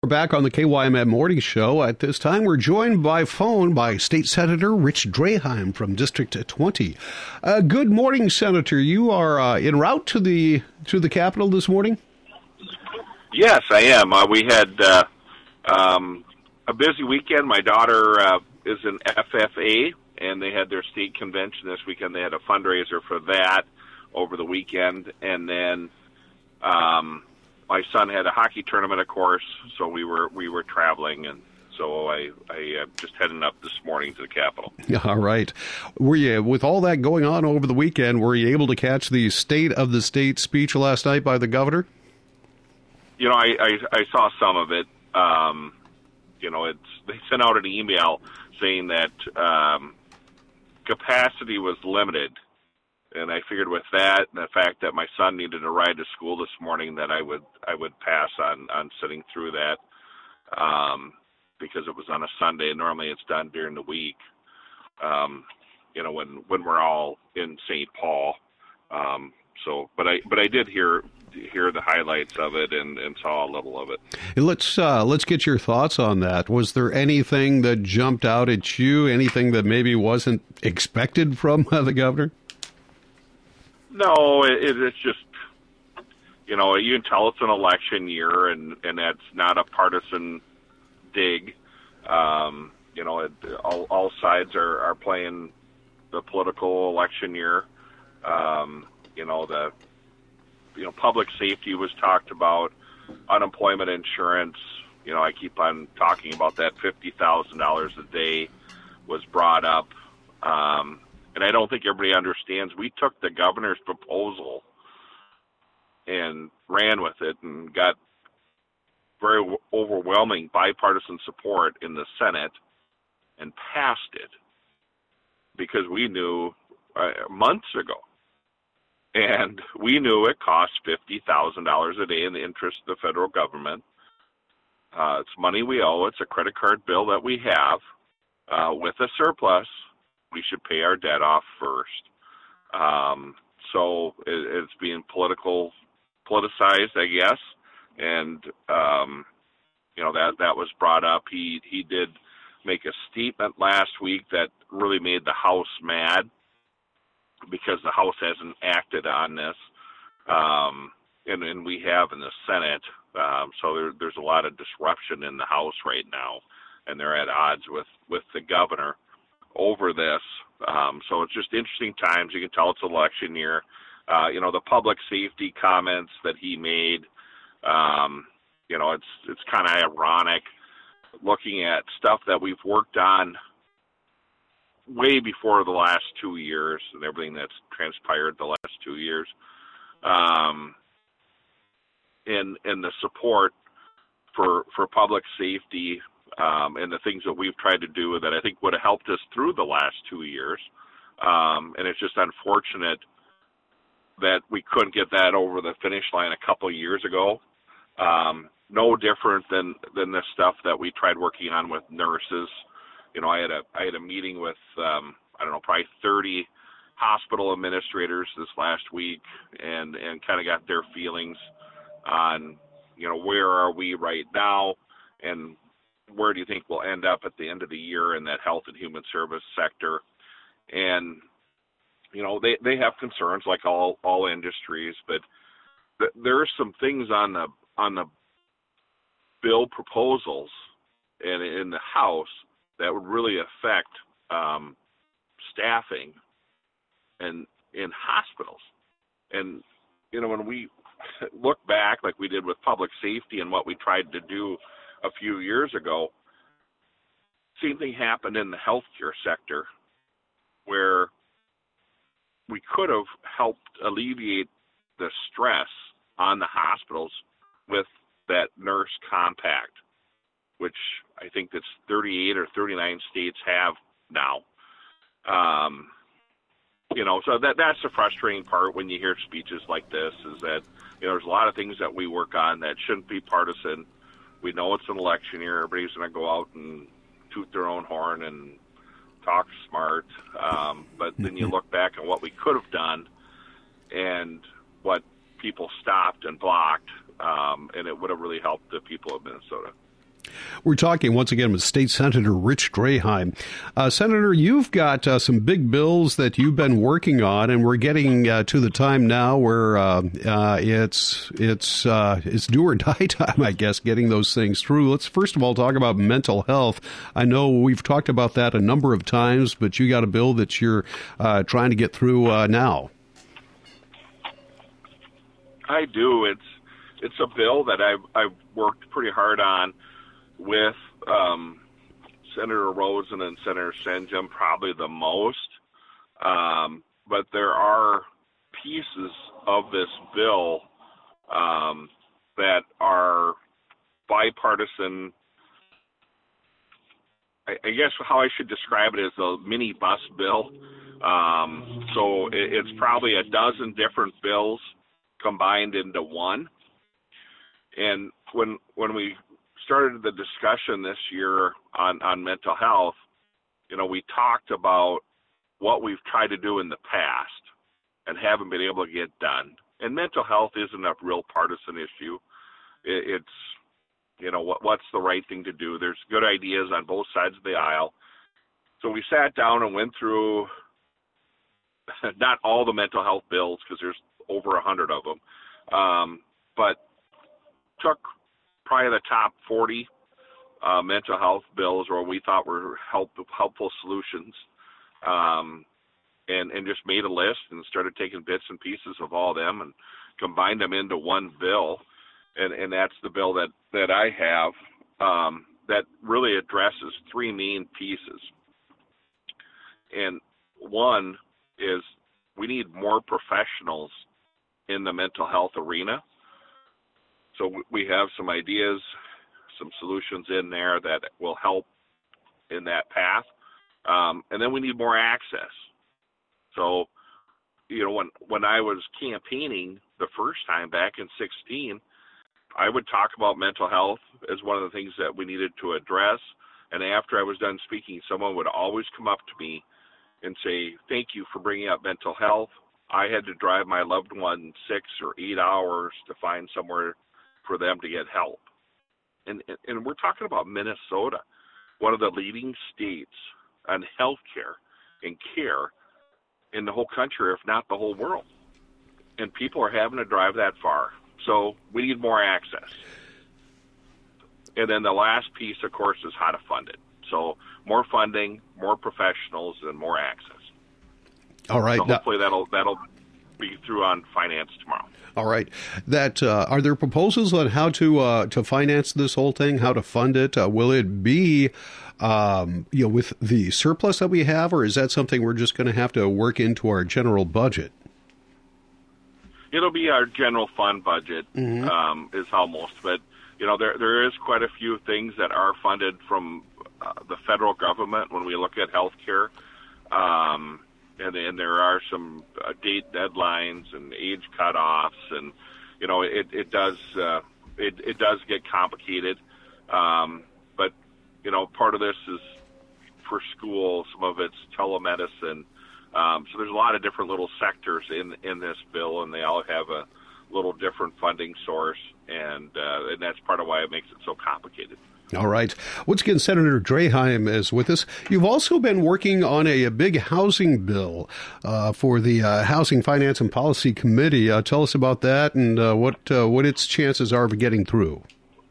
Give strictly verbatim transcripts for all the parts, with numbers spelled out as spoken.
We're back on the K Y M M Morning Show. At this time, we're joined by phone by State Senator Rich Draheim from District twenty. Uh, good morning, Senator. You are uh, en route to the to the Capitol this morning? Yes, I am. Uh, we had uh, um, a busy weekend. My daughter uh, is an F F A, and they had their state convention this weekend. They had a fundraiser for that over the weekend, and then um, my son had a hockey tournament, of course. So we were we were traveling, and so I I uh, just heading up this morning to the Capitol. All right. Were you, with all that going on over the weekend, were you able to catch the State of the State speech last night by the governor? You know, I, I, I saw some of it. Um, you know, it's they sent out an email saying that um, capacity was limited, and I figured with that and the fact that my son needed to ride to school this morning, that I would I would pass on, on sitting through that um, because it was on a Sunday. Normally, it's done during the week. Um, you know, when when we're all in Saint Paul. Um, so, but I but I did hear. hear the highlights of it and, and saw a little of it. Let's uh, let's get your thoughts on that. Was there anything that jumped out at you? Anything that maybe wasn't expected from uh, the governor? No, it, it's just, you know, you can tell it's an election year, and, and that's not a partisan dig. Um, you know, it, all, all sides are, are playing the political election year. Um, you know, the You know, public safety was talked about, unemployment insurance. You know, I keep on talking about that fifty thousand dollars a day was brought up. Um, and I don't think everybody understands. We took the governor's proposal and ran with it and got very overwhelming bipartisan support in the Senate and passed it because we knew uh, months ago. And we knew it cost fifty thousand dollars a day in the interest of the federal government. Uh, it's money we owe. It's a credit card bill that we have. Uh, with a surplus, we should pay our debt off first. Um, so it, it's being political, politicized, I guess. And, um, you know, that, that was brought up. He, he did make a statement last week that really made the House mad, because the House hasn't acted on this, um, and, and we have in the Senate. Um, so there, there's a lot of disruption in the House right now, and they're at odds with, with the governor over this. Um, so it's just interesting times. You can tell it's election year. Uh, you know, the public safety comments that he made, um, you know, it's it's kind of ironic looking at stuff that we've worked on way before the last two years and everything that's transpired the last two years. Um, and, and the support for, for public safety, um, and the things that we've tried to do that I think would have helped us through the last two years. Um, and it's just unfortunate that we couldn't get that over the finish line a couple of years ago. Um, no different than, than the stuff that we tried working on with nurses. You know, I had a I had a meeting with um, I don't know, probably thirty hospital administrators this last week, and and kind of got their feelings on, you know, where are we right now, and where do you think we'll end up at the end of the year in that health and human service sector. And you know, they they have concerns like all all industries, but th- there are some things on the on the bill proposals and in the House that would really affect um, staffing and in hospitals. And, you know, when we look back like we did with public safety and what we tried to do a few years ago, same thing happened in the healthcare sector where we could have helped alleviate the stress on the hospitals with that nurse compact, which I think that's thirty-eight or thirty-nine states have now. Um, you know, so that that's the frustrating part when you hear speeches like this, is that, you know, there's a lot of things that we work on that shouldn't be partisan. We know it's an election year. Everybody's going to go out and toot their own horn and talk smart. Um, but then you look back at what we could have done and what people stopped and blocked, um, and it would have really helped the people of Minnesota. We're talking once again with State Senator Rich Draheim. Uh, Senator, you've got uh, some big bills that you've been working on, and we're getting uh, to the time now where uh, uh, it's it's uh, it's do or die time, I guess, getting those things through. Let's first of all talk about mental health. I know we've talked about that a number of times, but you got a bill that you're uh, trying to get through uh, now. I do. It's it's a bill that I've I've worked pretty hard on with um, Senator Rosen and Senator Senjum probably the most, um, but there are pieces of this bill um, that are bipartisan. I, I guess how I should describe it is a mini bus bill. Um, so it, it's probably a dozen different bills combined into one. And when when we started the discussion this year on, on mental health, you know, we talked about what we've tried to do in the past and haven't been able to get done. And mental health isn't a real partisan issue. It, it's, you know, what what's the right thing to do? There's good ideas on both sides of the aisle. So we sat down and went through not all the mental health bills, because there's over a hundred of them, um, but took probably the top forty uh, mental health bills where we thought were help, helpful solutions, um, and, and just made a list and started taking bits and pieces of all of them and combined them into one bill. And, and that's the bill that, that I have um, that really addresses three main pieces. And one is we need more professionals in the mental health arena. So we have some ideas, some solutions in there that will help in that path. Um, and then we need more access. So, you know, when, when I was campaigning the first time back in sixteen, I would talk about mental health as one of the things that we needed to address. And after I was done speaking, someone would always come up to me and say, "Thank you for bringing up mental health. I had to drive my loved one six or eight hours to find somewhere for them to get help." And, and we're talking about Minnesota, one of the leading states on healthcare and care in the whole country, if not the whole world. And people are having to drive that far. So we need more access. And then the last piece, of course, is how to fund it. So more funding, more professionals, and more access. All right. So hopefully now, that'll that'll be through on finance tomorrow. All right. That uh, are there proposals on how to uh, to finance this whole thing? How to fund it? Uh, will it be um, you know with the surplus that we have, or is that something we're just going to have to work into our general budget? It'll be our general fund budget, mm-hmm. um, is how most of it. You know, there there is quite a few things that are funded from uh, the federal government when we look at health care. Um, and, and there are some uh, date deadlines and age cutoffs, and, you know, it, it does uh, it, it does get complicated. Um, but, you know, part of this is for school, some of it's telemedicine. Um, so there's a lot of different little sectors in, in this bill, and they all have a little different funding source, and uh, and that's part of why it makes it so complicated. All right. Once again, Senator Draheim is with us. You've also been working on a, a big housing bill uh, for the uh, Housing Finance and Policy Committee. Uh, tell us about that and uh, what uh, what its chances are of getting through.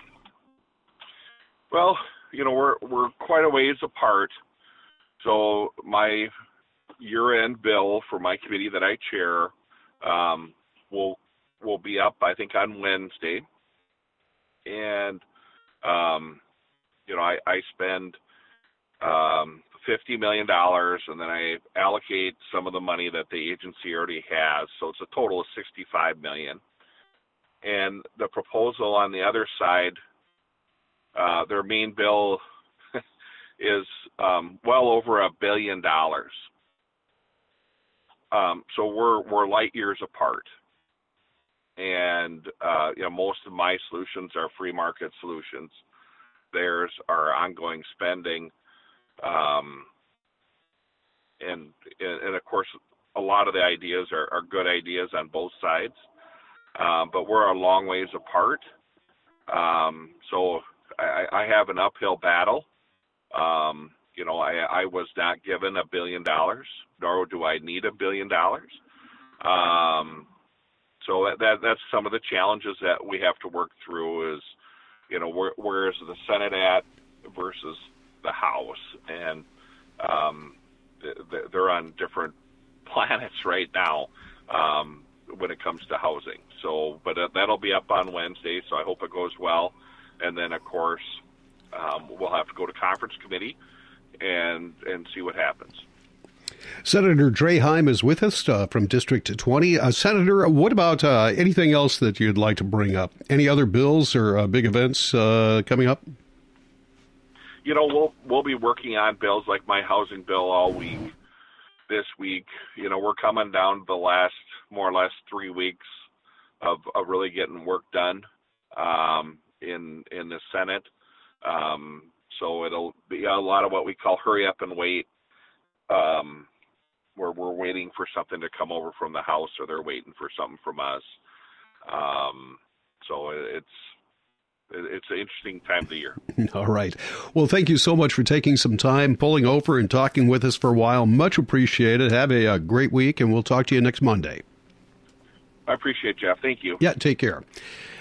Well, you know, we're we're quite a ways apart. So my year-end bill for my committee that I chair um, will will be up, I think, on Wednesday. And, um, you know, I, I spend um, fifty million dollars, and then I allocate some of the money that the agency already has. So it's a total of sixty-five million dollars. And the proposal on the other side, uh, their main bill is um, well over a billion dollars. Um, so we're we're light years apart, and uh, you know, most of my solutions are free market solutions. Theirs are ongoing spending, um, and, and and of course, a lot of the ideas are, are good ideas on both sides, um, but we're a long ways apart. Um, so I, I have an uphill battle. Um, you know, I, I was not given a billion dollars, nor do I need a billion dollars. Um, so that, that that's some of the challenges that we have to work through. Is, you know, where where is the Senate at versus the House, and um, they're on different planets right now um, when it comes to housing. So, but that'll be up on Wednesday, so I hope it goes well. And then, of course, um, we'll have to go to conference committee and and see what happens. Senator Draheim is with us uh, from District twenty. Uh, Senator, what about uh, anything else that you'd like to bring up? Any other bills or uh, big events uh, coming up? You know, we'll we'll be working on bills like my housing bill all week. This week, you know, we're coming down to the last more or less three weeks of, of really getting work done um, in in the Senate. Um, so it'll be a lot of what we call hurry up and wait. Um, where we're waiting for something to come over from the House, or they're waiting for something from us. Um, so it's it's an interesting time of the year. All right. Well, thank you so much for taking some time, pulling over and talking with us for a while. Much appreciated. Have a, a great week, and we'll talk to you next Monday. I appreciate it, Jeff. Thank you. Yeah, take care.